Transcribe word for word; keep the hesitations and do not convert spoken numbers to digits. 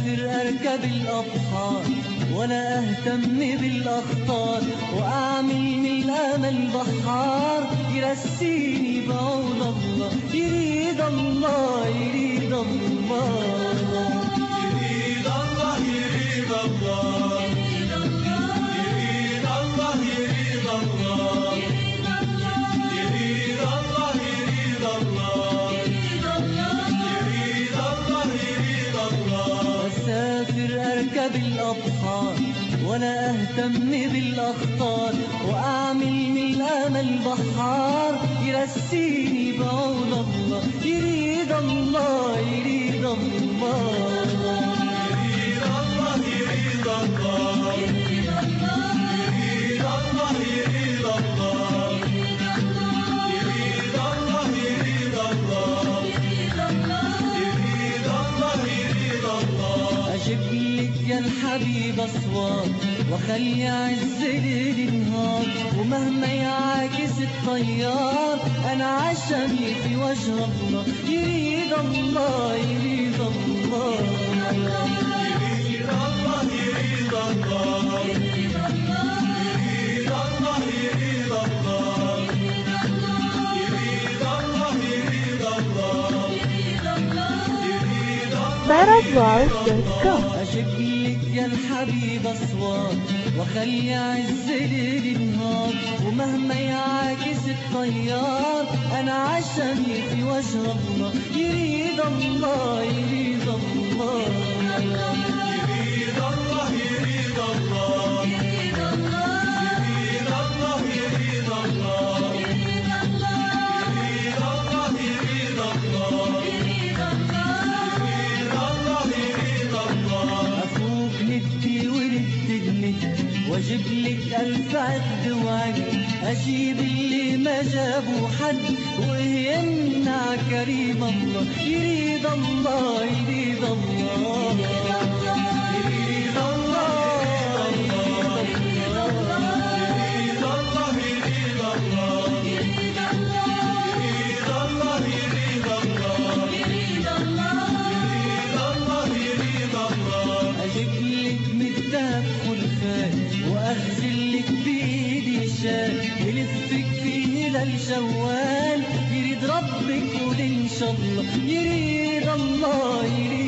أسافر أركب الأبحار ولا أهتم بالأخطار، وأعمل من الأمل بحار يرسيني بعون الله. يريد الله يريد الله يريد الله يريد الله يريد الله يريد الله يريد الله يريد الله يريد الله يريد الله. أسافر أركب الأبحار ولا أهتم بالأخطار، وأعمل من الأمل بحار يرسيني بعون الله. يريد الله يريد الله يريد الله يريد الله يريد الله يريد الله يريد الله يريد الله يريد الله يريد الله. أجيب لك يا الحبيب أصوات وخلي عز ليل نهار، ومهما يعاكس الطيار أنا عشمي في وجه الله. يريد الله يريد الله يريد الله يريد الله يريد الله يريد الله يريد الله يريد الله يريد Berazwars dot com. أجيب لك يا الحبيب أصوات وخلي عز ليل نهار، ومهما يعاكس الطيار أنا عشمي في وجه الله. يريد الله يريد الله يريد الله يريد الله يريد الله يريد الله يريد الله يريد الله يريد الله يريد الله. أفوق ندي وندي واجيب لك ألف عد وعد، أجيب اللي ما جابوا حد ويمنع كريم الله. يريد الله يريد الله يريد الله يريد الله يريد الله يريد الله يريد الله يريد الله يريد الله. أجيب لك من الدهب خلفان وأغسل لك بإيدي شال، يلفك فيه للجوال. يريد ربك قول إن شاء الله. يريد الله يريد